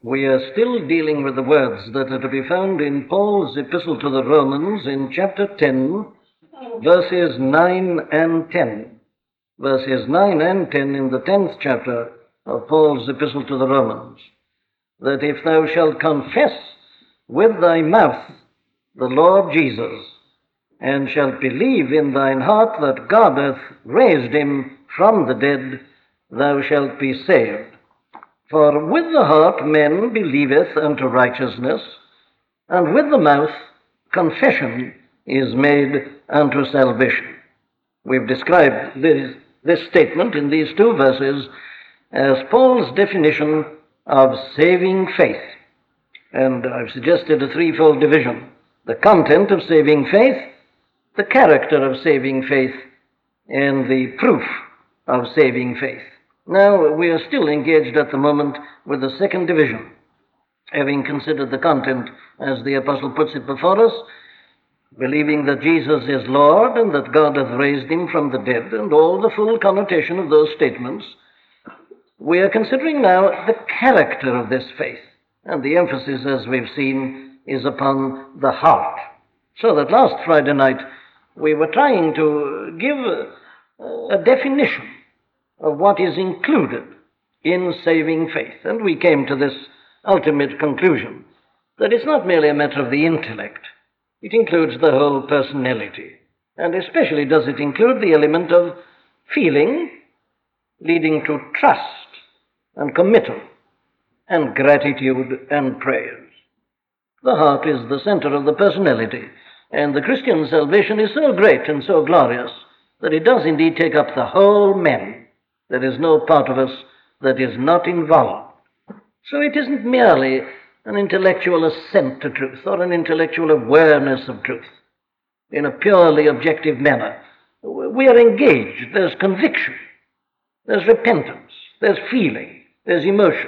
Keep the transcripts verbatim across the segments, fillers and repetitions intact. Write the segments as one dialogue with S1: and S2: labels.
S1: We are still dealing with the words that are to be found in Paul's epistle to the Romans in chapter ten, verses nine and ten. Verses nine and ten in the tenth chapter of Paul's epistle to the Romans. That if thou shalt confess with thy mouth the Lord Jesus, and shalt believe in thine heart that God hath raised him from the dead, thou shalt be saved. For with the heart man believeth unto righteousness, and with the mouth confession is made unto salvation. We've described this, this statement in these two verses as Paul's definition of saving faith. And I've suggested a threefold division: the content of saving faith, the character of saving faith, and the proof of saving faith. Now, we are still engaged at the moment with the second division, having considered the content, as the apostle puts it before us, believing that Jesus is Lord and that God hath raised him from the dead, and all the full connotation of those statements. We are considering now the character of this faith, and the emphasis, as we've seen, is upon the heart. So that last Friday night we were trying to give a, a definition of what is included in saving faith. And we came to this ultimate conclusion, that it's not merely a matter of the intellect. It includes the whole personality. And especially does it include the element of feeling, leading to trust and committal and gratitude and praise. The heart is the center of the personality. And the Christian salvation is so great and so glorious that it does indeed take up the whole man. There is no part of us that is not involved. So it isn't merely an intellectual assent to truth or an intellectual awareness of truth in a purely objective manner. We are engaged. There's conviction. There's repentance. There's feeling. There's emotion.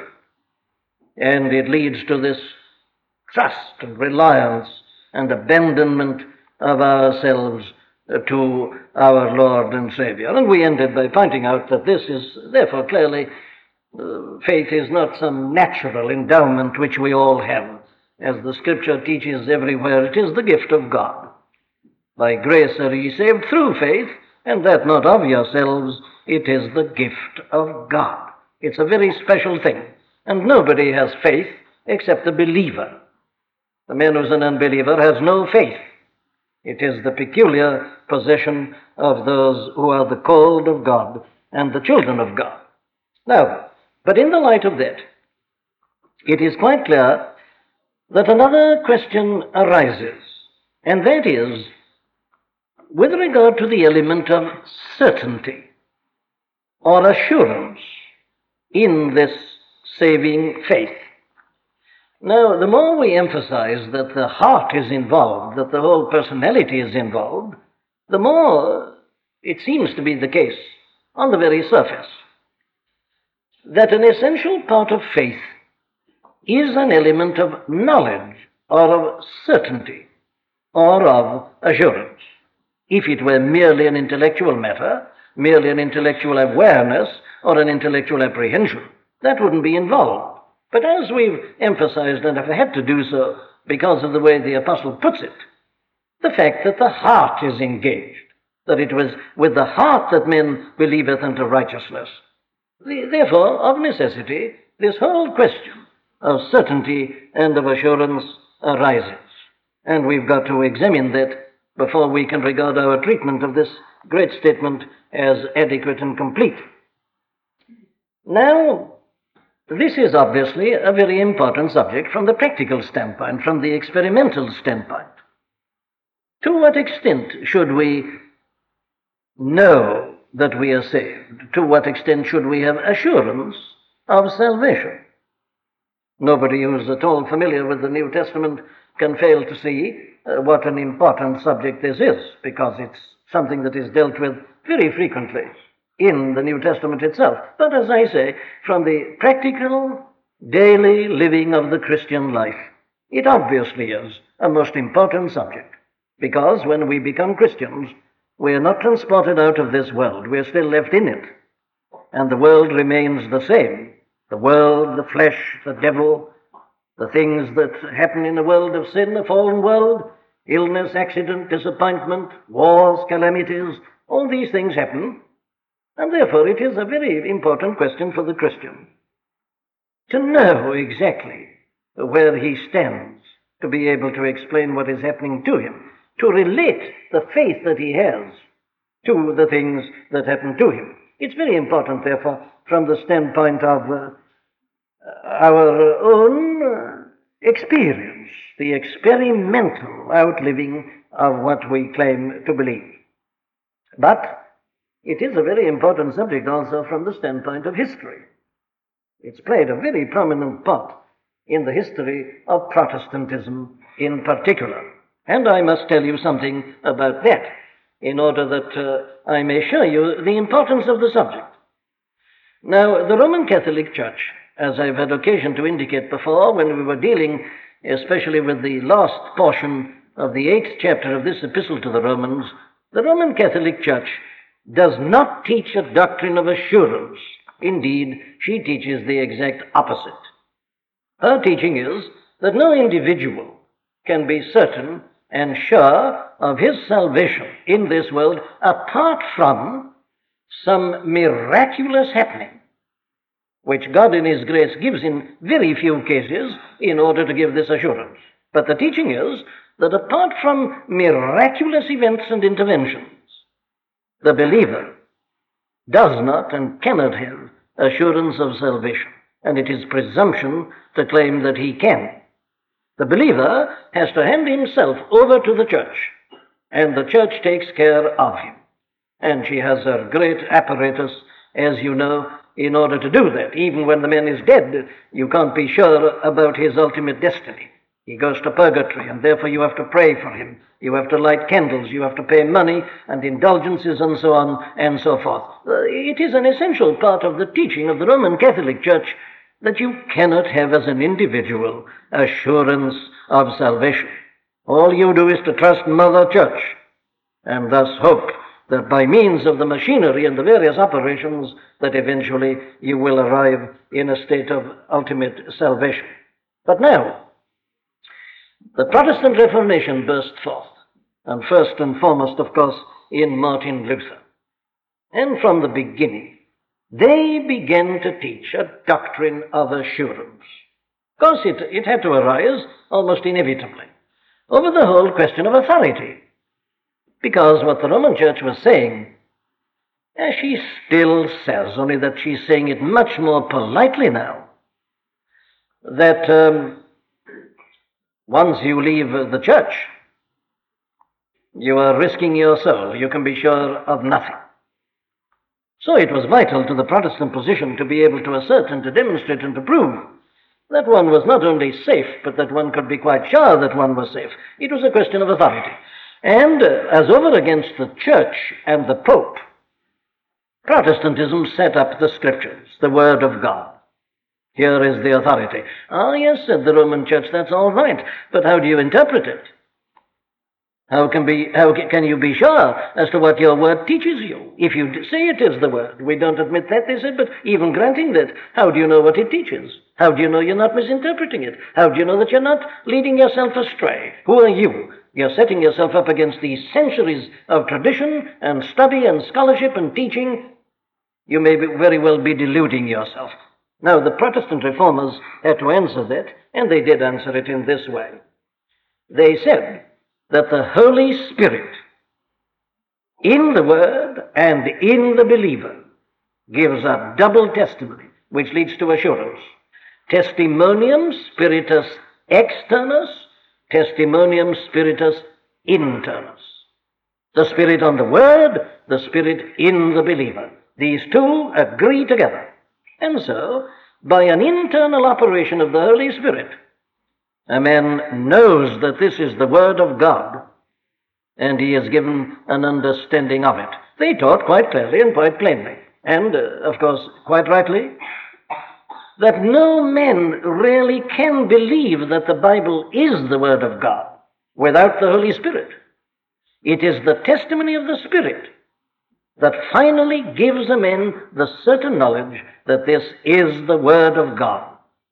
S1: And it leads to this trust and reliance and abandonment of ourselves to our Lord and Savior. And we ended by pointing out that this is, therefore, clearly, uh, faith is not some natural endowment which we all have. As the Scripture teaches everywhere, it is the gift of God. By grace are ye saved through faith, and that not of yourselves, it is the gift of God. It's a very special thing, and nobody has faith except the believer. The man who's an unbeliever has no faith. It is the peculiar possession of those who are the called of God and the children of God. Now, but in the light of that, it is quite clear that another question arises, and that is with regard to the element of certainty or assurance in this saving faith. Now, the more we emphasize that the heart is involved, that the whole personality is involved, the more it seems to be the case on the very surface that an essential part of faith is an element of knowledge or of certainty or of assurance. If it were merely an intellectual matter, merely an intellectual awareness or an intellectual apprehension, that wouldn't be involved. But as we've emphasized, and have had to do so because of the way the apostle puts it, the fact that the heart is engaged, that it was with the heart that men believeth unto righteousness. Therefore, of necessity, this whole question of certainty and of assurance arises. And we've got to examine that before we can regard our treatment of this great statement as adequate and complete. Now, this is obviously a very important subject from the practical standpoint, from the experimental standpoint. To what extent should we know that we are saved? To what extent should we have assurance of salvation? Nobody who is at all familiar with the New Testament can fail to see uh, what an important subject this is, because it's something that is dealt with very frequently in the New Testament itself. But as I say, from the practical, daily living of the Christian life, it obviously is a most important subject, because when we become Christians, we are not transported out of this world. We are still left in it. And the world remains the same. The world, the flesh, the devil, The things that happen in a world of sin, a fallen world, illness, accident, disappointment, wars, calamities, all these things happen, and therefore it is a very important question for the Christian to know exactly where he stands, to be able to explain what is happening to him, to relate the faith that he has to the things that happen to him. It's very important, therefore, from the standpoint of uh, our own uh, experience, the experimental outliving of what we claim to believe. But it is a very important subject also from the standpoint of history. It's played a very prominent part in the history of Protestantism in particular. And I must tell you something about that in order that uh, I may show you the importance of the subject. Now, the Roman Catholic Church, as I've had occasion to indicate before when we were dealing especially with the last portion of the eighth chapter of this epistle to the Romans, the Roman Catholic Church does not teach a doctrine of assurance. Indeed, she teaches the exact opposite. Her teaching is that no individual can be certain and sure of his salvation in this world apart from some miraculous happening, which God in His grace gives in very few cases in order to give this assurance. But the teaching is that apart from miraculous events and interventions, the believer does not and cannot have assurance of salvation, and it is presumption to claim that he can. The believer has to hand himself over to the church, and the church takes care of him. And she has a great apparatus, as you know, in order to do that. Even when the man is dead, you can't be sure about his ultimate destiny. He goes to purgatory, and therefore you have to pray for him. You have to light candles, you have to pay money and indulgences and so on and so forth. Uh, it is an essential part of the teaching of the Roman Catholic Church that you cannot have as an individual assurance of salvation. All you do is to trust Mother Church, and thus hope that by means of the machinery and the various operations that eventually you will arrive in a state of ultimate salvation. But now, the Protestant Reformation burst forth, and first and foremost, of course, in Martin Luther. And from the beginning, they began to teach a doctrine of assurance. Of course, it, it had to arise almost inevitably over the whole question of authority, because what the Roman Church was saying, as she still says, only that she's saying it much more politely now, that um, once you leave the church, you are risking your soul. You can be sure of nothing. So it was vital to the Protestant position to be able to assert and to demonstrate and to prove that one was not only safe, but that one could be quite sure that one was safe. It was a question of authority. And uh, as over against the church and the Pope, Protestantism set up the Scriptures, the Word of God. Here is the authority. Ah, yes, said the Roman Church, that's all right, but how do you interpret it? How can be? How can you be sure as to what your Word teaches you? If you say it is the Word, we don't admit that, they said, but even granting that, how do you know what it teaches? How do you know you're not misinterpreting it? How do you know that you're not leading yourself astray? Who are you? You're setting yourself up against these centuries of tradition and study and scholarship and teaching. You may be, very well be deluding yourself. Now, the Protestant reformers had to answer that, and they did answer it in this way. They said that the Holy Spirit in the Word and in the believer gives a double testimony, which leads to assurance. Testimonium spiritus externus, testimonium spiritus internus. The Spirit on the Word, the Spirit in the believer. These two agree together. And so, by an internal operation of the Holy Spirit, a man knows that this is the Word of God, and he is given an understanding of it. They taught quite clearly and quite plainly, and, uh, of course, quite rightly, that no man really can believe that the Bible is the Word of God without the Holy Spirit. It is the testimony of the Spirit that finally gives a man the certain knowledge that this is the Word of God.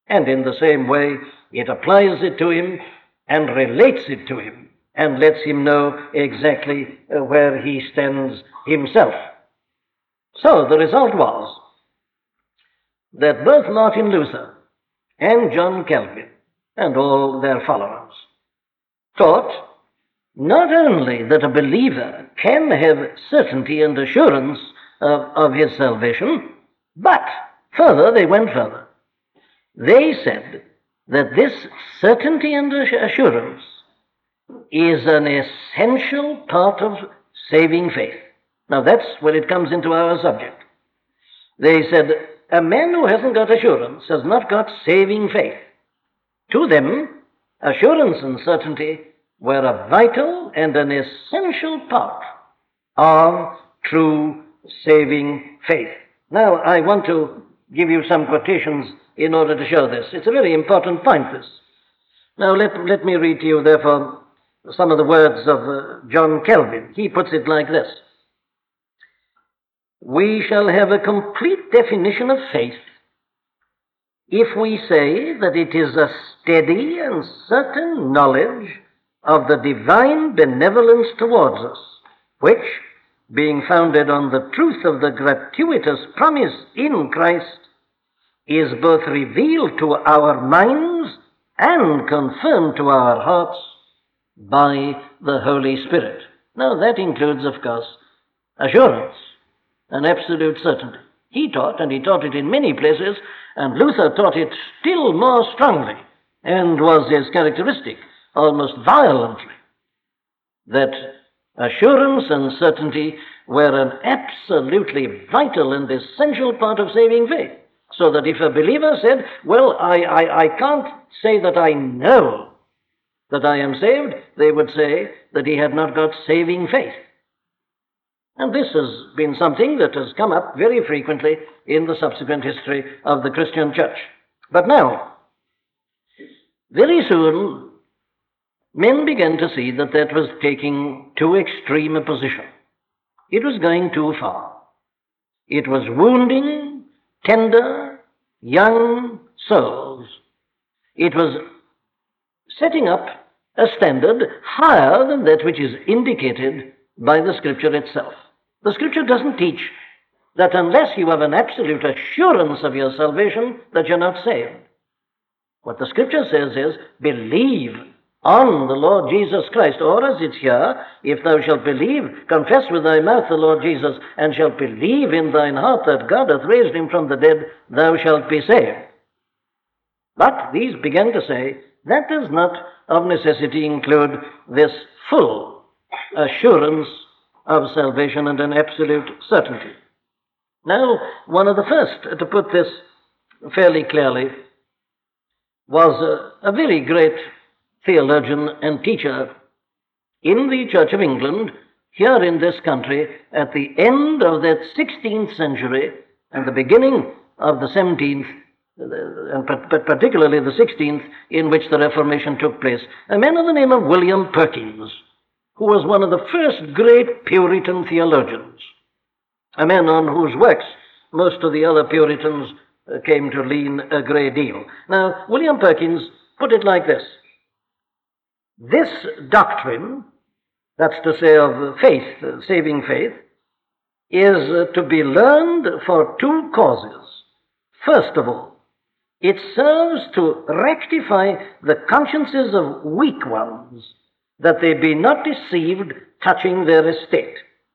S1: And in the same way, it applies it to him and relates it to him and lets him know exactly uh, where he stands himself. So the result was that both Martin Luther and John Calvin and all their followers taught not only that a believer can have certainty and assurance of, of his salvation, but further, they went further. They said that this certainty and assurance is an essential part of saving faith. Now that's where it comes into our subject. They said, a man who hasn't got assurance has not got saving faith. To them, assurance and certainty were a vital and an essential part of true saving faith. Now, I want to give you some quotations in order to show this. It's a very important point, this. Now, let, let me read to you, therefore, some of the words of uh, John Calvin. He puts it like this: we shall have a complete definition of faith if we say that it is a steady and certain knowledge of the divine benevolence towards us, which, being founded on the truth of the gratuitous promise in Christ, is both revealed to our minds and confirmed to our hearts by the Holy Spirit. Now that includes, of course, assurance and absolute certainty. He taught, and he taught it in many places, and Luther taught it still more strongly, and was his characteristic, almost violently, that assurance and certainty were an absolutely vital and essential part of saving faith. So that if a believer said, well, I, I, I can't say that I know that I am saved, they would say that he had not got saving faith. And this has been something that has come up very frequently in the subsequent history of the Christian church. But now, very soon, men began to see that that was taking too extreme a position. It was going too far. It was wounding tender, young souls. It was setting up a standard higher than that which is indicated by the Scripture itself. The Scripture doesn't teach that unless you have an absolute assurance of your salvation, that you're not saved. What the Scripture says is, believe on the Lord Jesus Christ, or as it's here, if thou shalt believe, confess with thy mouth the Lord Jesus, and shalt believe in thine heart that God hath raised him from the dead, thou shalt be saved. But these began to say, that does not of necessity include this full assurance of salvation and an absolute certainty. Now, one of the first to put this fairly clearly was a, a very great theologian and teacher in the Church of England, here in this country, at the end of that sixteenth century and the beginning of the seventeenth, and but particularly the sixteenth, in which the Reformation took place, a man of the name of William Perkins, who was one of the first great Puritan theologians, a man on whose works most of the other Puritans came to lean a great deal. Now, William Perkins put it like this: this doctrine, that's to say of faith, saving faith, is to be learned for two causes. First of all, it serves to rectify the consciences of weak ones, that they be not deceived touching their estate.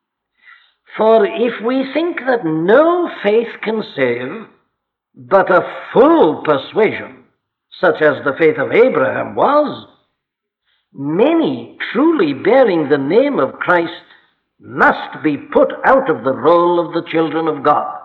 S1: For if we think that no faith can save, but a full persuasion, such as the faith of Abraham was, many truly bearing the name of Christ must be put out of the roll of the children of God.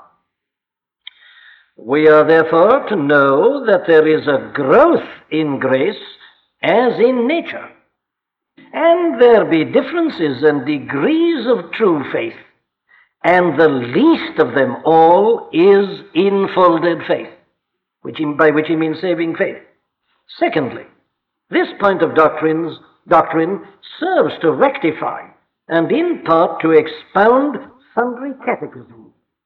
S1: We are therefore to know that there is a growth in grace as in nature, and there be differences and degrees of true faith, and the least of them all is infolded faith, which he, by which he means saving faith. Secondly, this point of doctrines, doctrine serves to rectify and in part to expound sundry catechisms,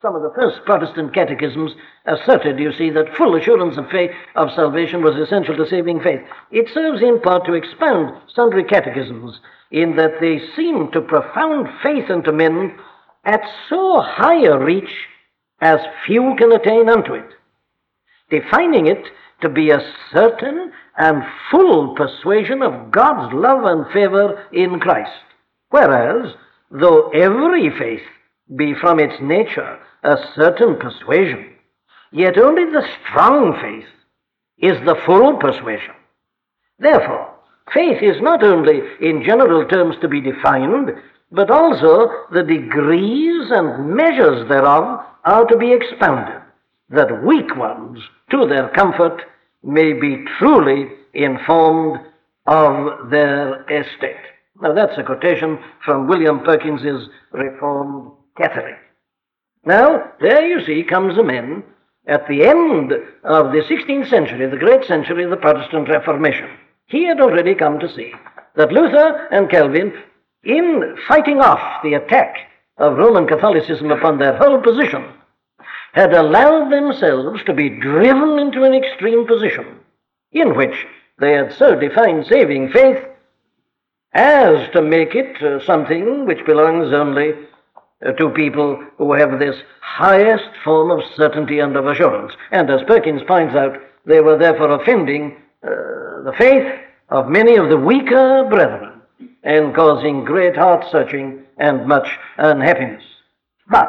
S1: Some of the first Protestant catechisms asserted, you see, that full assurance of faith of salvation was essential to saving faith. It serves in part to expound sundry catechisms in that they seem to profound faith unto men at so high a reach as few can attain unto it, defining it to be a certain and full persuasion of God's love and favor in Christ. Whereas, though every faith be from its nature a certain persuasion, yet only the strong faith is the full persuasion. Therefore, faith is not only in general terms to be defined, but also the degrees and measures thereof are to be expounded, that weak ones, to their comfort, may be truly informed of their estate. Now that's a quotation from William Perkins's Reformed Catholic. Now, there you see comes a man at the end of the sixteenth century, the great century of the Protestant Reformation. He had already come to see that Luther and Calvin, in fighting off the attack of Roman Catholicism upon their whole position, had allowed themselves to be driven into an extreme position in which they had so defined saving faith as to make it uh, something which belongs only uh, to people who have this highest form of certainty and of assurance. And as Perkins points out, they were therefore offending uh, the faith of many of the weaker brethren and causing great heart-searching and much unhappiness. But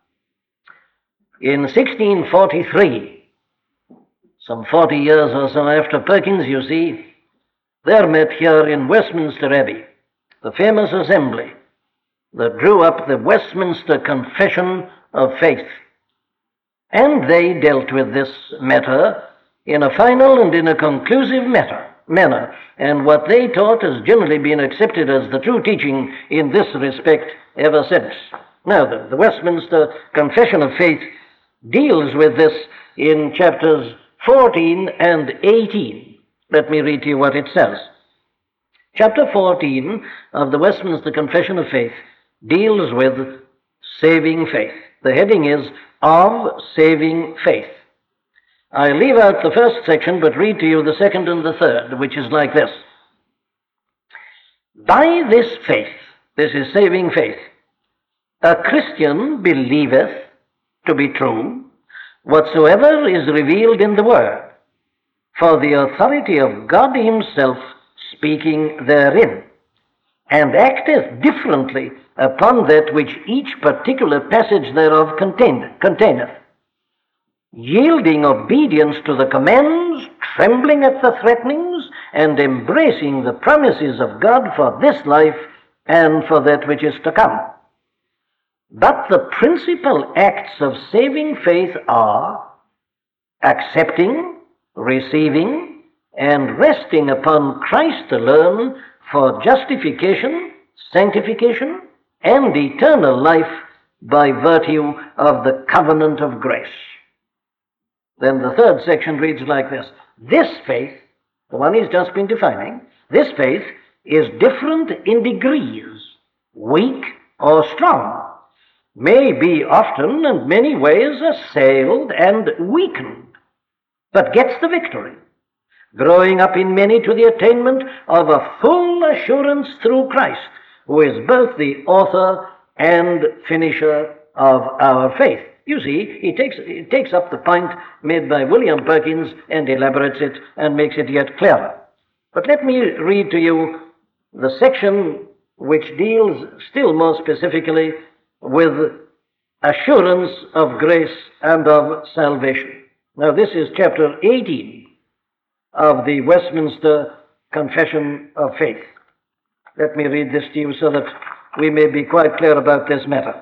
S1: in sixteen forty-three, some forty years or so after Perkins, you see, there met here in Westminster Abbey the famous assembly that drew up the Westminster Confession of Faith. And they dealt with this matter in a final and in a conclusive matter, manner. And what they taught has generally been accepted as the true teaching in this respect ever since. Now, the, the Westminster Confession of Faith deals with this in chapters fourteen and eighteen. Let me read to you what it says. Chapter fourteen of the Westminster Confession of Faith deals with saving faith. The heading is Of Saving Faith. I leave out the first section, but read to you the second and the third, which is like this. By this faith, this is saving faith, a Christian believeth to be true whatsoever is revealed in the Word, for the authority of God himself speaking therein, and acteth differently upon that which each particular passage thereof contain, containeth, yielding obedience to the commands, trembling at the threatenings, and embracing the promises of God for this life and for that which is to come. But the principal acts of saving faith are accepting, receiving, and resting upon Christ alone for justification, sanctification, and eternal life by virtue of the covenant of grace. Then the third section reads like this. This faith, the one he's just been defining, this faith is different in degrees, weak or strong, may be often and many ways assailed and weakened, but gets the victory, growing up in many to the attainment of a full assurance through Christ, who is both the author and finisher of our faith. You see, he takes, he takes up the point made by William Perkins and elaborates it and makes it yet clearer. But let me read to you the section which deals still more specifically with assurance of grace and of salvation. Now, this is chapter eighteen of the Westminster Confession of Faith. Let me read this to you so that we may be quite clear about this matter.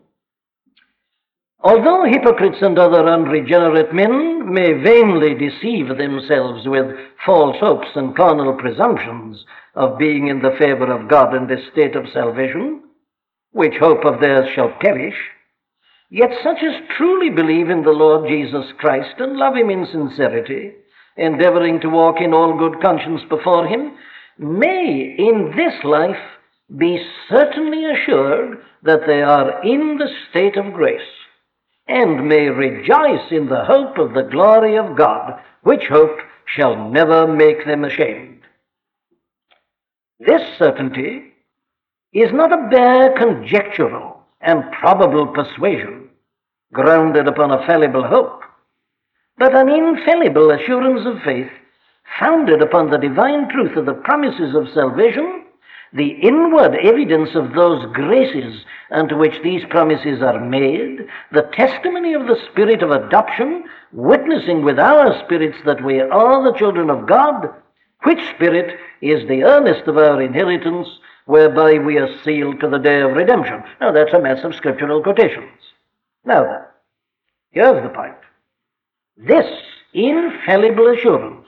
S1: Although hypocrites and other unregenerate men may vainly deceive themselves with false hopes and carnal presumptions of being in the favor of God in this state of salvation, which hope of theirs shall perish, yet such as truly believe in the Lord Jesus Christ and love him in sincerity, endeavoring to walk in all good conscience before him, may in this life be certainly assured that they are in the state of grace, and may rejoice in the hope of the glory of God, which hope shall never make them ashamed. This certainty is not a bare conjectural and probable persuasion grounded upon a fallible hope, but an infallible assurance of faith founded upon the divine truth of the promises of salvation, the inward evidence of those graces unto which these promises are made, the testimony of the Spirit of adoption, witnessing with our spirits that we are the children of God, which Spirit is the earnest of our inheritance, whereby we are sealed to the day of redemption. Now, that's a mass of scriptural quotations. Now then, here's the point. This infallible assurance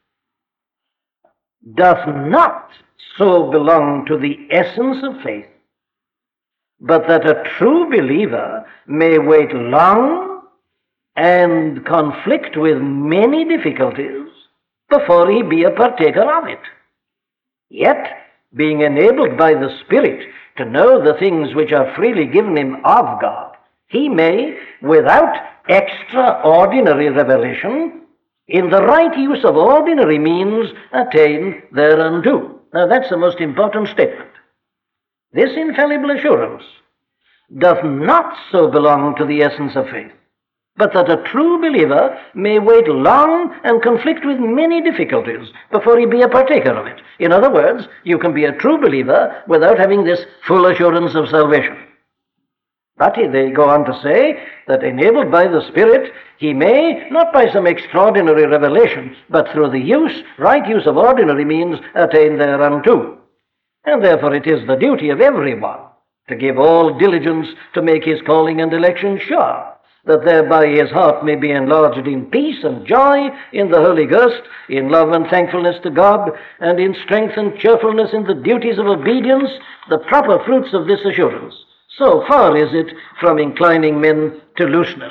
S1: doth not so belong to the essence of faith, but that a true believer may wait long and conflict with many difficulties before he be a partaker of it. Yet, being enabled by the Spirit to know the things which are freely given him of God, he may, without extraordinary revelation, in the right use of ordinary means, attain thereunto. Now that's the most important statement. This infallible assurance doth not so belong to the essence of faith, but that a true believer may wait long and conflict with many difficulties before he be a partaker of it. In other words, you can be a true believer without having this full assurance of salvation. But they go on to say that enabled by the Spirit, he may, not by some extraordinary revelation, but through the use, right use of ordinary means, attain thereunto. And therefore it is the duty of everyone to give all diligence to make his calling and election sure, that thereby his heart may be enlarged in peace and joy in the Holy Ghost, in love and thankfulness to God, and in strength and cheerfulness in the duties of obedience, the proper fruits of this assurance. So far is it from inclining men to looseness.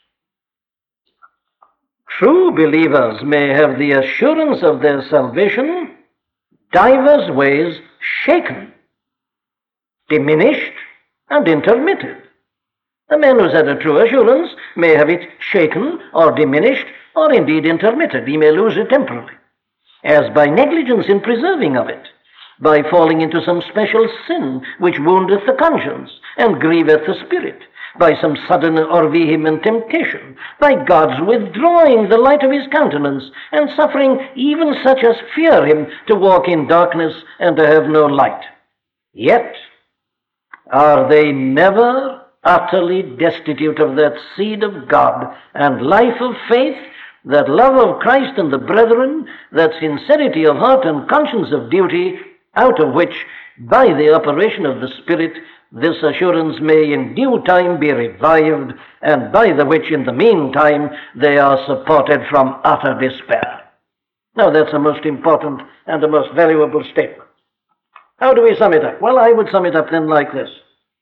S1: True believers may have the assurance of their salvation divers ways shaken, diminished, and intermitted. The man who's had a true assurance may have it shaken or diminished or indeed intermitted. He may lose it temporarily, as by negligence in preserving of it, by falling into some special sin which woundeth the conscience and grieveth the spirit, by some sudden or vehement temptation, by God's withdrawing the light of his countenance, and suffering even such as fear him to walk in darkness and to have no light. Yet are they never utterly destitute of that seed of God and life of faith, that love of Christ and the brethren, that sincerity of heart and conscience of duty, out of which, by the operation of the Spirit, this assurance may in due time be revived, and by the which in the meantime they are supported from utter despair. Now that's a most important and a most valuable statement. How do we sum it up? Well, I would sum it up then like this: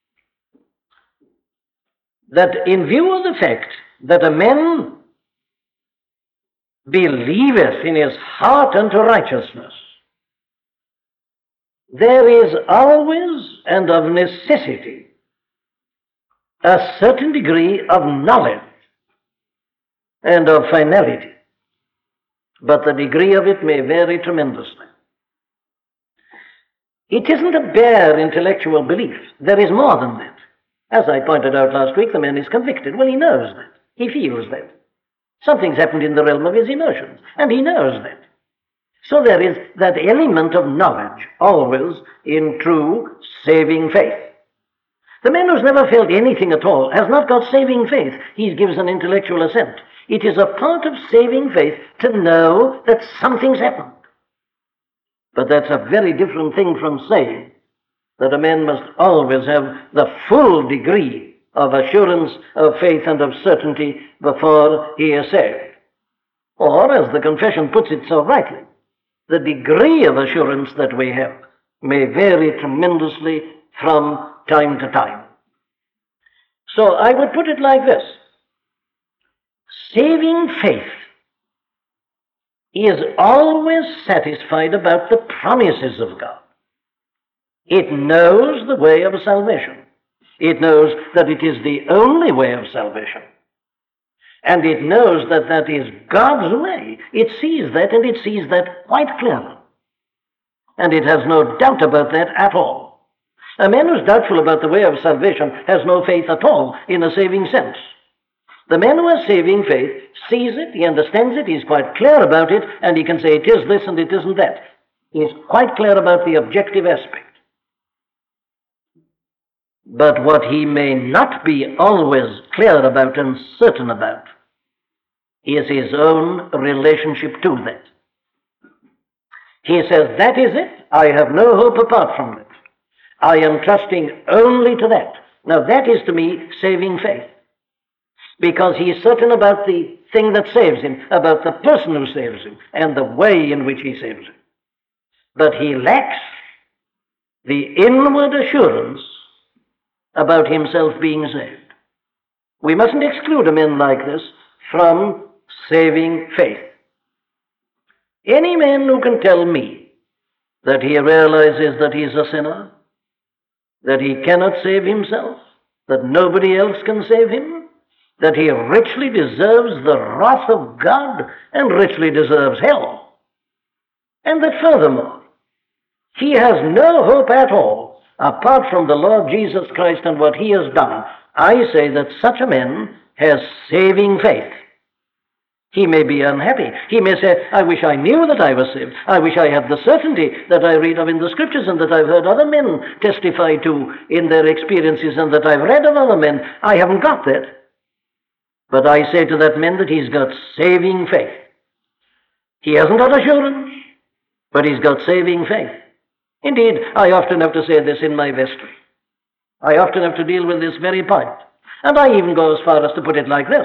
S1: that in view of the fact that a man believeth in his heart unto righteousness, there is always and of necessity a certain degree of knowledge and of finality, but the degree of it may vary tremendously. It isn't a bare intellectual belief. There is more than that. As I pointed out last week, the man is convicted. Well, he knows that. He feels that. Something's happened in the realm of his emotions, and he knows that. So there is that element of knowledge always in true saving faith. The man who's never felt anything at all has not got saving faith. He gives an intellectual assent. It is a part of saving faith to know that something's happened. But that's a very different thing from saying that a man must always have the full degree of assurance of faith and of certainty before he is saved. Or, as the confession puts it so rightly, the degree of assurance that we have may vary tremendously from time to time. So I would put it like this: saving faith is always satisfied about the promises of God. It knows the way of salvation. It knows that it is the only way of salvation. And it knows that that is God's way. It sees that, and it sees that quite clearly. And it has no doubt about that at all. A man who's doubtful about the way of salvation has no faith at all in a saving sense. The man who has saving faith sees it, he understands it, he's quite clear about it, and he can say it is this and it isn't that. He's quite clear about the objective aspect. But what he may not be always clear about and certain about is his own relationship to that. He says, that is it. I have no hope apart from it. I am trusting only to that. Now that is to me saving faith. Because he is certain about the thing that saves him, about the person who saves him, and the way in which he saves him. But he lacks the inward assurance about himself being saved. We mustn't exclude a man like this from saving faith. Any man who can tell me that he realizes that he is a sinner, that he cannot save himself, that nobody else can save him, that he richly deserves the wrath of God and richly deserves hell, and that furthermore, he has no hope at all apart from the Lord Jesus Christ and what he has done, I say that such a man has saving faith. He may be unhappy. He may say, I wish I knew that I was saved. I wish I had the certainty that I read of in the Scriptures and that I've heard other men testify to in their experiences and that I've read of other men. I haven't got that. But I say to that man that he's got saving faith. He hasn't got assurance, but he's got saving faith. Indeed, I often have to say this in my vestry. I often have to deal with this very point. And I even go as far as to put it like this.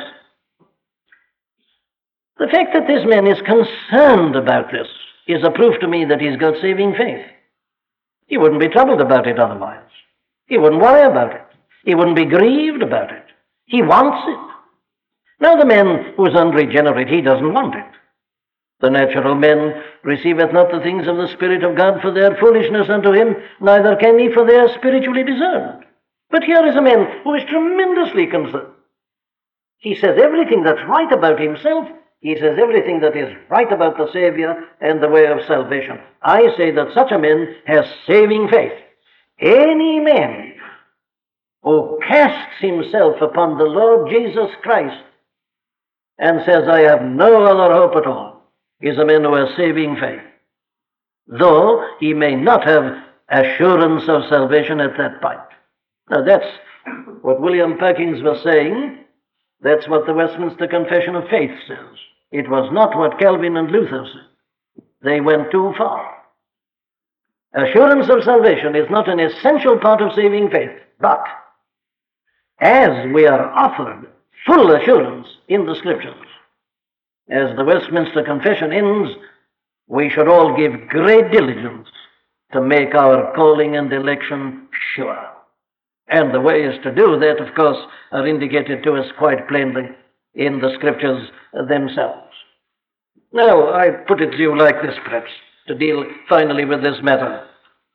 S1: The fact that this man is concerned about this is a proof to me that he's got saving faith. He wouldn't be troubled about it otherwise. He wouldn't worry about it. He wouldn't be grieved about it. He wants it. Now the man who is unregenerate, he doesn't want it. The natural man receiveth not the things of the Spirit of God for their foolishness unto him, neither can he for they are spiritually discerned. But here is a man who is tremendously concerned. He says everything that's right about himself. He says everything that is right about the Savior and the way of salvation. I say that such a man has saving faith. Any man who casts himself upon the Lord Jesus Christ and says, I have no other hope at all, is a man who has saving faith, though he may not have assurance of salvation at that point. Now that's what William Perkins was saying. That's what the Westminster Confession of Faith says. It was not what Calvin and Luther said. They went too far. Assurance of salvation is not an essential part of saving faith, but as we are offered full assurance in the Scriptures, as the Westminster Confession ends, we should all give great diligence to make our calling and election sure. And the ways to do that, of course, are indicated to us quite plainly in the Scriptures themselves. Now, I put it to you like this, perhaps, to deal finally with this matter.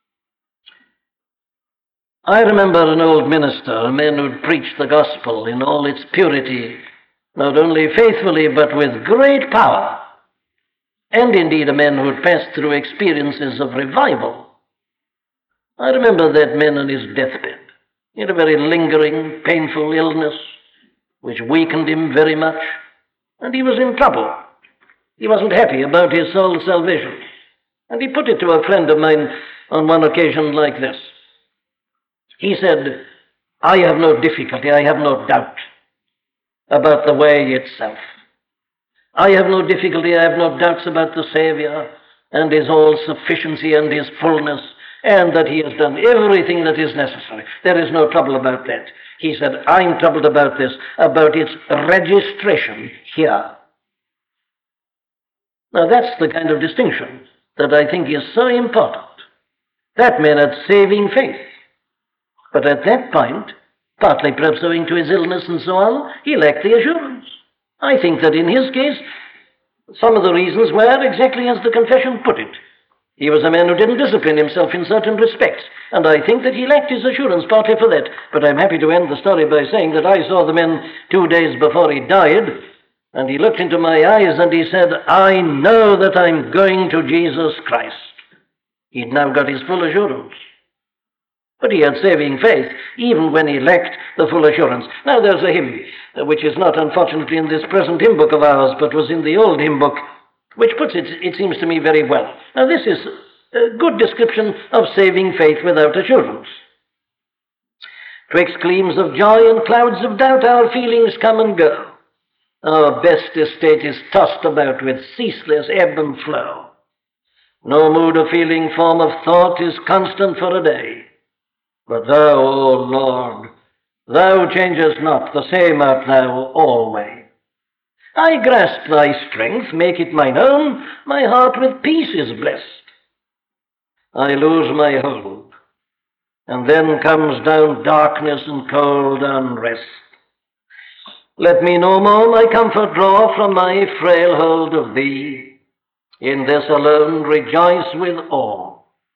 S1: I remember an old minister, a man who'd preached the gospel in all its purity, not only faithfully, but with great power, and indeed a man who had passed through experiences of revival. I remember that man on his deathbed. He had a very lingering, painful illness, which weakened him very much, and he was in trouble. He wasn't happy about his soul's salvation. And he put it to a friend of mine on one occasion like this. He said, I have no difficulty, I have no doubt about the way itself. I have no difficulty, I have no doubts about the Savior and his all-sufficiency and his fullness, and that he has done everything that is necessary. There is no trouble about that. He said, I'm troubled about this, about its registration here. Now that's the kind of distinction that I think is so important. That man had saving faith. But at that point, partly perhaps owing to his illness and so on, he lacked the assurance. I think that in his case, some of the reasons were exactly as the confession put it. He was a man who didn't discipline himself in certain respects, and I think that he lacked his assurance partly for that. But I'm happy to end the story by saying that I saw the man two days before he died, and he looked into my eyes and he said, I know that I'm going to Jesus Christ. He'd now got his full assurance. But he had saving faith, even when he lacked the full assurance. Now there's a hymn, uh, which is not unfortunately in this present hymn book of ours, but was in the old hymn book, which puts it, it seems to me, very well. Now this is a good description of saving faith without assurance. Twixt gleams of joy and clouds of doubt our feelings come and go. Our best estate is tossed about with ceaseless ebb and flow. No mood of feeling, form of thought is constant for a day. But thou, O Lord, thou changest not, the same art thou always. I grasp thy strength, make it mine own, my heart with peace is blessed. I lose my hold, and then comes down darkness and cold unrest. Let me no more my comfort draw from my frail hold of thee. In this alone rejoice with awe,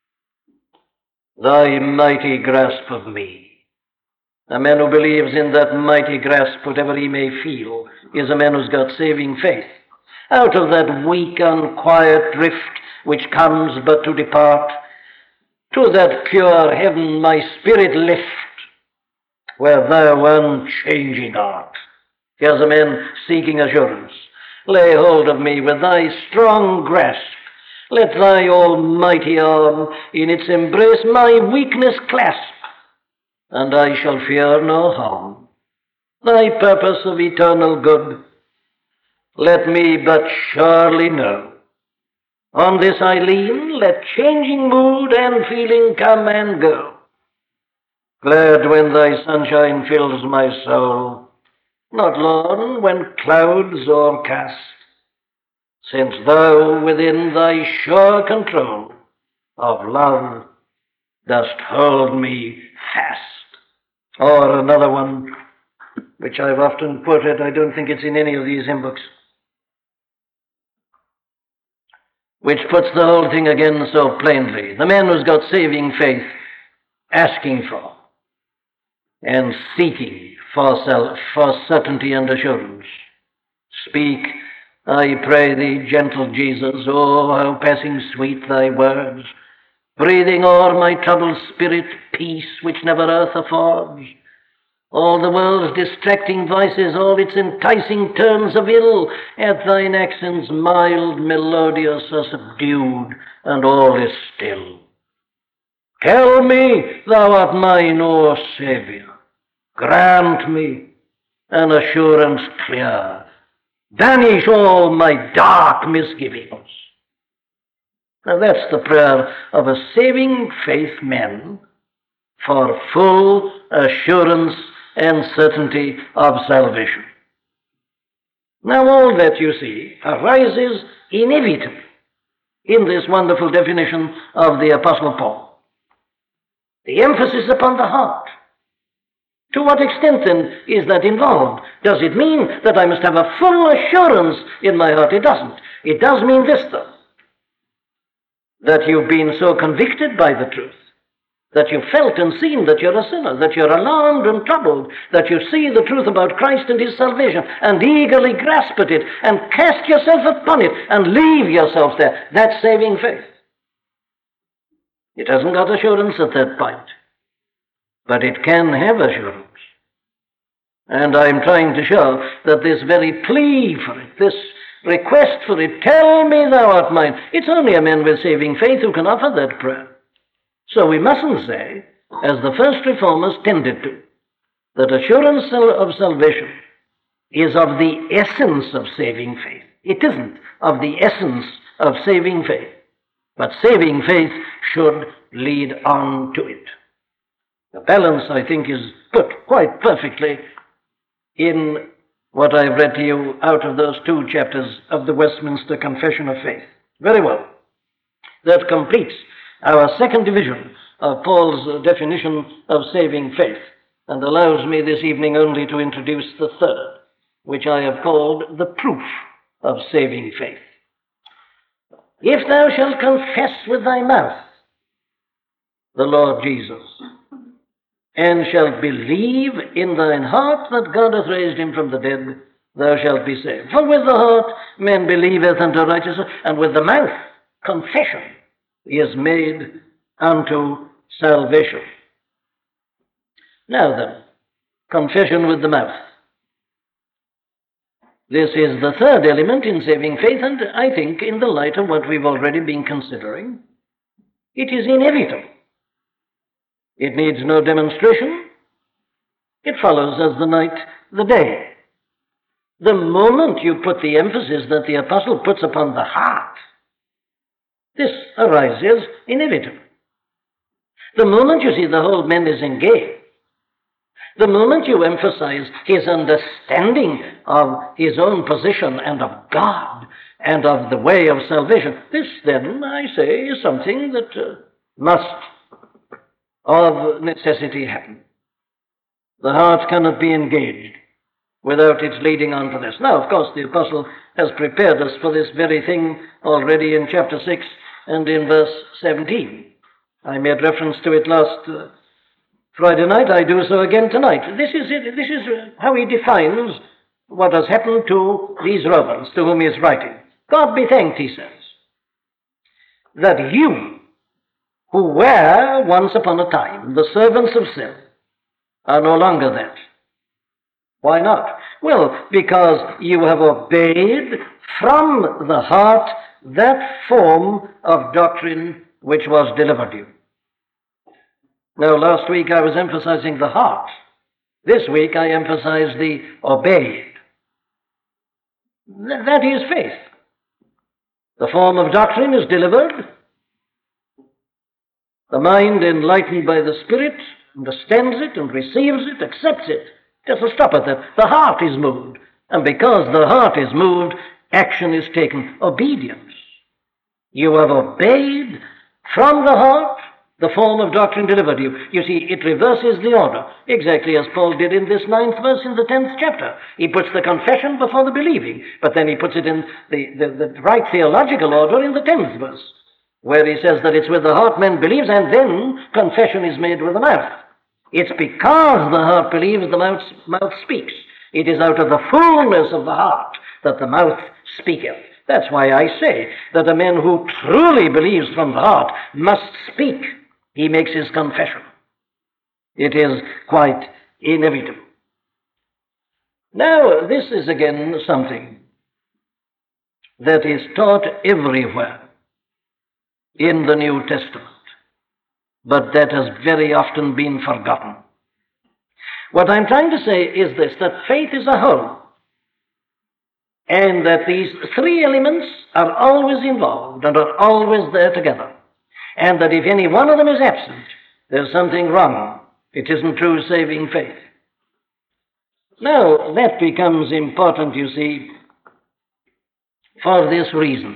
S1: thy mighty grasp of me. A man who believes in that mighty grasp, whatever he may feel, is a man who's got saving faith. Out of that weak, unquiet drift which comes but to depart, to that pure heaven my spirit lift, where thou unchanging art. Here's a man seeking assurance. Lay hold of me with thy strong grasp. Let thy almighty arm in its embrace my weakness clasp, and I shall fear no harm. Thy purpose of eternal good, let me but surely know. On this I lean, let changing mood and feeling come and go. Glad when thy sunshine fills my soul, not lorn when clouds o'ercast, since thou within thy sure control of love dost hold me fast. Or another one, which I've often quoted, I don't think it's in any of these hymn books, which puts the whole thing again so plainly. The man who's got saving faith, asking for and seeking for, self, for certainty and assurance. Speak, I pray thee, gentle Jesus, oh, how passing sweet thy words, breathing o'er my troubled spirit peace which never earth affords. All the world's distracting voices, all its enticing turns of ill, at thine accents mild, melodious, are subdued, and all is still. Tell me thou art mine, O Saviour. Grant me an assurance clear. Banish all my dark misgivings. Now that's the prayer of a saving faith man for full assurance and certainty of salvation. Now all that, you see, arises inevitably in this wonderful definition of the Apostle Paul. The emphasis upon the heart. To what extent, then, is that involved? Does it mean that I must have a full assurance in my heart? It doesn't. It does mean this, though, that you've been so convicted by the truth, that you've felt and seen that you're a sinner, that you're alarmed and troubled, that you see the truth about Christ and his salvation, and eagerly grasp at it, and cast yourself upon it, and leave yourself there. That's saving faith. It hasn't got assurance at that point, but it can have assurance. And I'm trying to show that this very plea for it, this request for it, tell me thou art mine, it's only a man with saving faith who can offer that prayer. So we mustn't say, as the first reformers tended to, that assurance of salvation is of the essence of saving faith. It isn't of the essence of saving faith, but saving faith should lead on to it. The balance, I think, is put quite perfectly in what I've read to you out of those two chapters of the Westminster Confession of Faith. Very well. That completes our second division of Paul's definition of saving faith, and allows me this evening only to introduce the third, which I have called the proof of saving faith. If thou shalt confess with thy mouth the Lord Jesus, and shalt believe in thine heart that God hath raised him from the dead, thou shalt be saved. For with the heart man believeth unto righteousness, and with the mouth confession is made unto salvation. Now then, confession with the mouth. This is the third element in saving faith, and I think in the light of what we've already been considering, it is inevitable. It needs no demonstration. It follows as the night the day. The moment you put the emphasis that the apostle puts upon the heart, this arises inevitably. The moment you see the whole man is engaged, the moment you emphasize his understanding of his own position and of God and of the way of salvation, this then, I say, is something that uh, must of necessity happen. The heart cannot be engaged without its leading on to this. Now, of course, the apostle has prepared us for this very thing already in chapter six and in verse seventeen. I made reference to it last uh, Friday night. I do so again tonight. This is it. This is how he defines what has happened to these Romans to whom he is writing. God be thanked, he says, that you, who were once upon a time the servants of sin, are no longer that. Why not? Well, because you have obeyed from the heart that form of doctrine which was delivered you. Now, last week I was emphasizing the heart. This week I emphasize the obeyed. Th- that is faith. The form of doctrine is delivered. The mind, enlightened by the Spirit, understands it and receives it, accepts it. Doesn't stop at that. The heart is moved. And because the heart is moved, action is taken. Obedience. You have obeyed from the heart the form of doctrine delivered you. You see, it reverses the order, exactly as Paul did in this ninth verse in the tenth chapter. He puts the confession before the believing, but then he puts it in the, the, the right theological order in the tenth verse, where he says that it's with the heart man believes, and then confession is made with the mouth. It's because the heart believes the mouth, mouth speaks. It is out of the fullness of the heart that the mouth speaketh. That's why I say that a man who truly believes from the heart must speak. He makes his confession. It is quite inevitable. Now, this is again something that is taught everywhere in the New Testament, but that has very often been forgotten. What I'm trying to say is this, that faith is a whole, and that these three elements are always involved and are always there together, and that if any one of them is absent, there's something wrong. It isn't true saving faith. Now, that becomes important, you see, for this reason.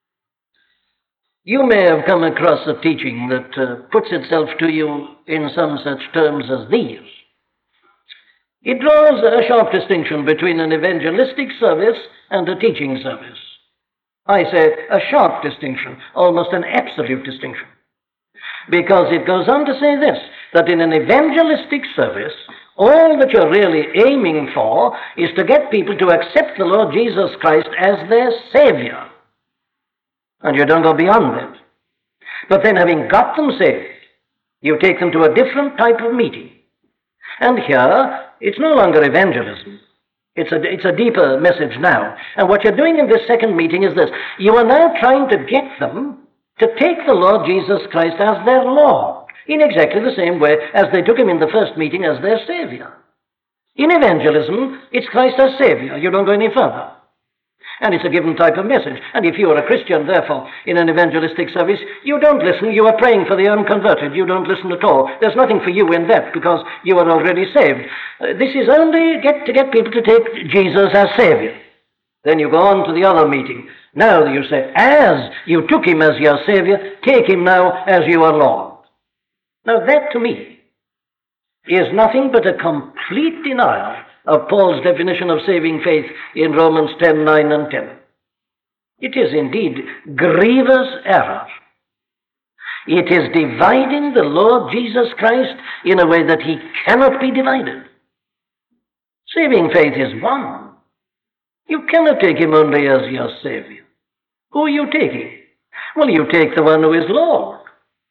S1: You may have come across a teaching that uh, puts itself to you in some such terms as these. It draws a sharp distinction between an evangelistic service and a teaching service. I say a sharp distinction, almost an absolute distinction. Because it goes on to say this, that in an evangelistic service, all that you're really aiming for is to get people to accept the Lord Jesus Christ as their Savior. And you don't go beyond that. But then having got them saved, you take them to a different type of meeting. And here, it's no longer evangelism. It's a, it's a deeper message now. And what you're doing in this second meeting is this. You are now trying to get them to take the Lord Jesus Christ as their Lord, in exactly the same way as they took him in the first meeting as their Savior. In evangelism, it's Christ as Savior. You don't go any further. And it's a given type of message. And if you are a Christian, therefore, in an evangelistic service, you don't listen. You are praying for the unconverted. You don't listen at all. There's nothing for you in that because you are already saved. Uh, this is only get to get people to take Jesus as Savior. Then you go on to the other meeting. Now you say, as you took him as your Savior, take him now as your Lord. Now that to me is nothing but a complete denial of Paul's definition of saving faith in Romans ten, nine and ten. It is indeed grievous error. It is dividing the Lord Jesus Christ in a way that he cannot be divided. Saving faith is one. You cannot take him only as your Savior. Who are you taking? Well, you take the one who is Lord.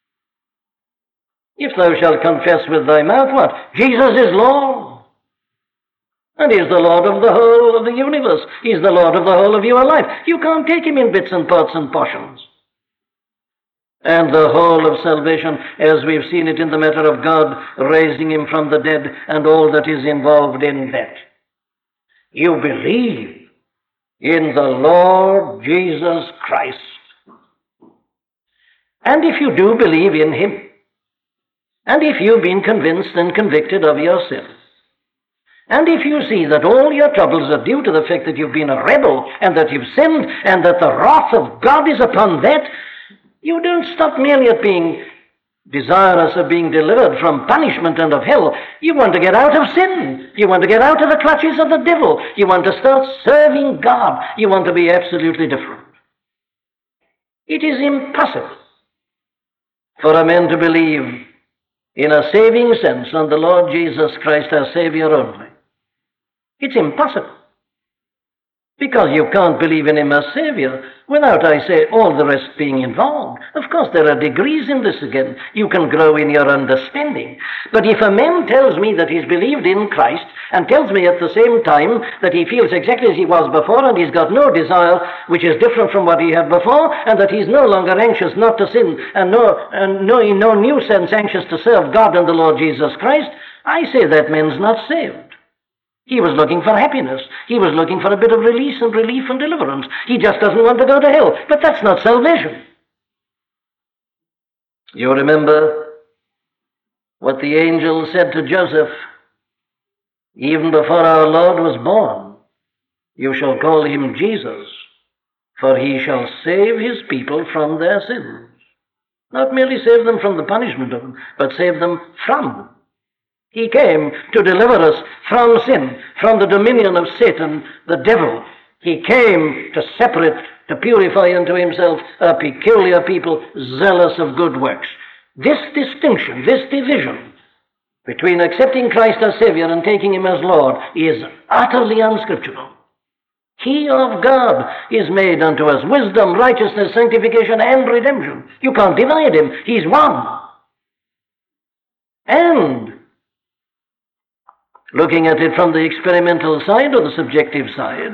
S1: If thou shalt confess with thy mouth what? Jesus is Lord. And he is the Lord of the whole of the universe. He is the Lord of the whole of your life. You can't take him in bits and parts and portions. And the whole of salvation, as we've seen it in the matter of God raising him from the dead and all that is involved in that. You believe in the Lord Jesus Christ. And if you do believe in him, and if you've been convinced and convicted of your sin, and if you see that all your troubles are due to the fact that you've been a rebel and that you've sinned and that the wrath of God is upon that, you don't stop merely at being desirous of being delivered from punishment and of hell. You want to get out of sin. You want to get out of the clutches of the devil. You want to start serving God. You want to be absolutely different. It is impossible for a man to believe in a saving sense on the Lord Jesus Christ as Savior only. It's impossible. Because you can't believe in him as Savior without, I say, all the rest being involved. Of course, there are degrees in this again. You can grow in your understanding. But if a man tells me that he's believed in Christ and tells me at the same time that he feels exactly as he was before and he's got no desire which is different from what he had before and that he's no longer anxious not to sin and no, and no, in no new sense anxious to serve God and the Lord Jesus Christ, I say that man's not saved. He was looking for happiness. He was looking for a bit of release and relief and deliverance. He just doesn't want to go to hell. But that's not salvation. You remember what the angel said to Joseph even before our Lord was born. You shall call him Jesus, for he shall save his people from their sins. Not merely save them from the punishment of them, but save them from them. He came to deliver us from sin, from the dominion of Satan, the devil. He came to separate, to purify unto himself a peculiar people zealous of good works. This distinction, this division between accepting Christ as Savior and taking him as Lord is utterly unscriptural. He of God is made unto us wisdom, righteousness, sanctification, and redemption. You can't divide him. He's one. And looking at it from the experimental side or the subjective side,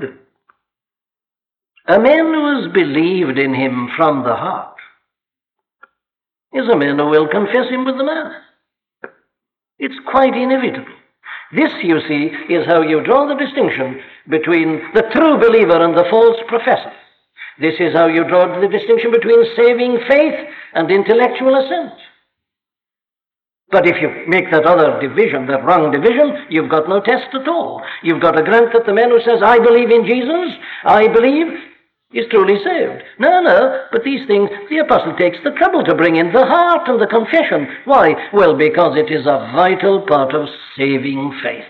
S1: a man who has believed in him from the heart is a man who will confess him with the mouth. It's quite inevitable. This, you see, is how you draw the distinction between the true believer and the false professor. This is how you draw the distinction between saving faith and intellectual assent. But if you make that other division, that wrong division, you've got no test at all. You've got to grant that the man who says, I believe in Jesus, I believe, is truly saved. No, no, but these things, the apostle takes the trouble to bring in the heart and the confession. Why? Well, because it is a vital part of saving faith.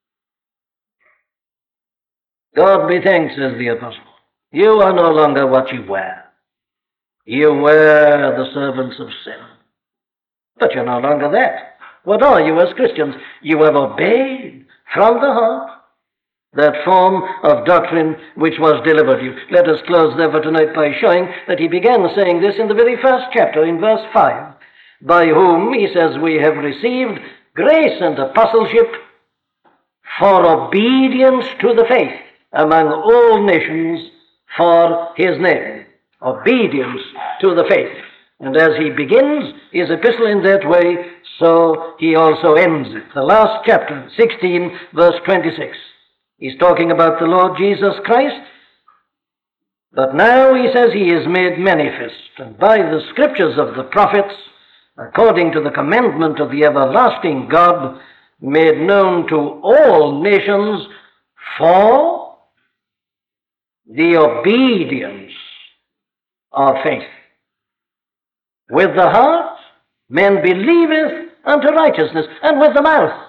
S1: God be thanked, says the apostle. You are no longer what you were. You were the servants of sin. But you're no longer that. What are you as Christians? You have obeyed from the heart that form of doctrine which was delivered you. Let us close therefore tonight by showing that he began saying this in the very first chapter, in verse five, by whom, he says, we have received grace and apostleship for obedience to the faith among all nations for his name. Obedience to the faith. And as he begins his epistle in that way, so he also ends it. The last chapter, sixteen, verse twenty-six. He's talking about the Lord Jesus Christ. But now he says he is made manifest, and by the scriptures of the prophets, according to the commandment of the everlasting God, made known to all nations for the obedience of faith. With the heart, man believeth unto righteousness, and with the mouth,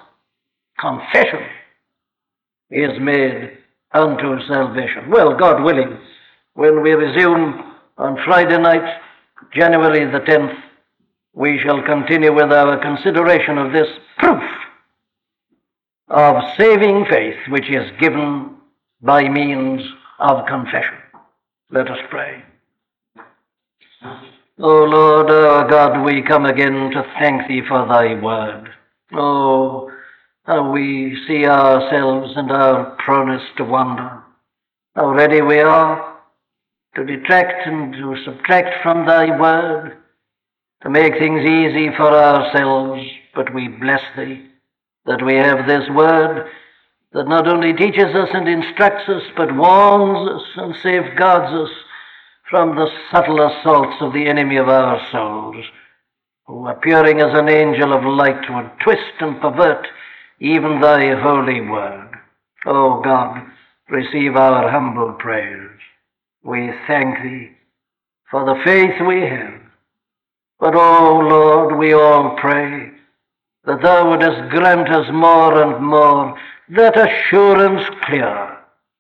S1: confession is made unto salvation. Well, God willing, when we resume on Friday night, January the tenth, we shall continue with our consideration of this proof of saving faith, which is given by means of confession. Let us pray. O Lord our God, we come again to thank Thee for Thy word. Oh, how we see ourselves and our proneness to wander. How ready we are to detract and to subtract from Thy word, to make things easy for ourselves, but we bless Thee that we have this word that not only teaches us and instructs us, but warns us and safeguards us from the subtle assaults of the enemy of our souls, who, appearing as an angel of light, would twist and pervert even Thy holy word. O God, receive our humble prayers. We thank Thee for the faith we have. But, O Lord, we all pray that Thou wouldest grant us more and more that assurance clear.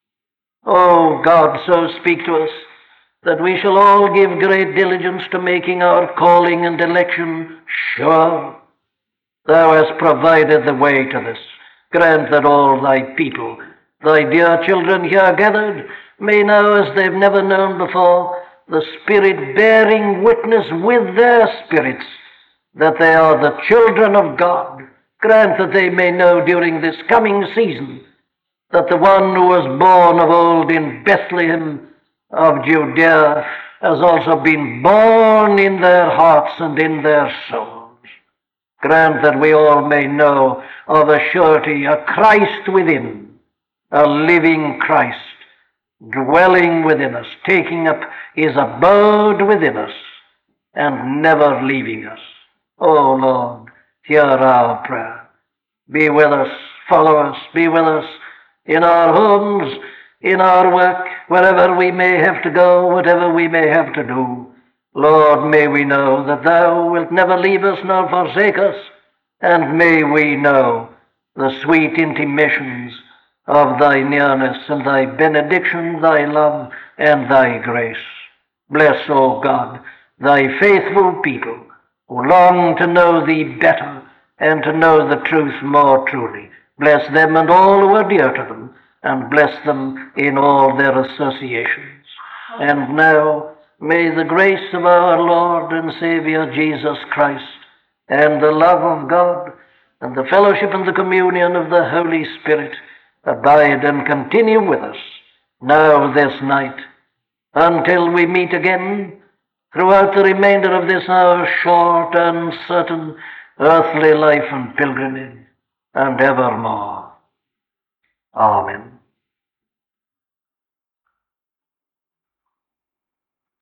S1: O God, so speak to us that we shall all give great diligence to making our calling and election sure. Thou hast provided the way to this. Grant that all Thy people, Thy dear children here gathered, may know as they've never known before, the Spirit bearing witness with their spirits that they are the children of God. Grant that they may know during this coming season that the one who was born of old in Bethlehem of Judea has also been born in their hearts and in their souls. Grant that we all may know of a surety, a Christ within, a living Christ, dwelling within us, taking up His abode within us, and never leaving us. O Lord, hear our prayer. Be with us, follow us, be with us in our homes, in our work, wherever we may have to go, whatever we may have to do. Lord, may we know that Thou wilt never leave us nor forsake us, and may we know the sweet intimations of Thy nearness and Thy benediction, Thy love, and Thy grace. Bless, O God, Thy faithful people who long to know Thee better and to know the truth more truly. Bless them and all who are dear to them, and bless them in all their associations. And now, may the grace of our Lord and Savior Jesus Christ, and the love of God, and the fellowship and the communion of the Holy Spirit abide and continue with us, now this night, until we meet again throughout the remainder of this our short, uncertain, earthly life and pilgrimage, and evermore. Amen.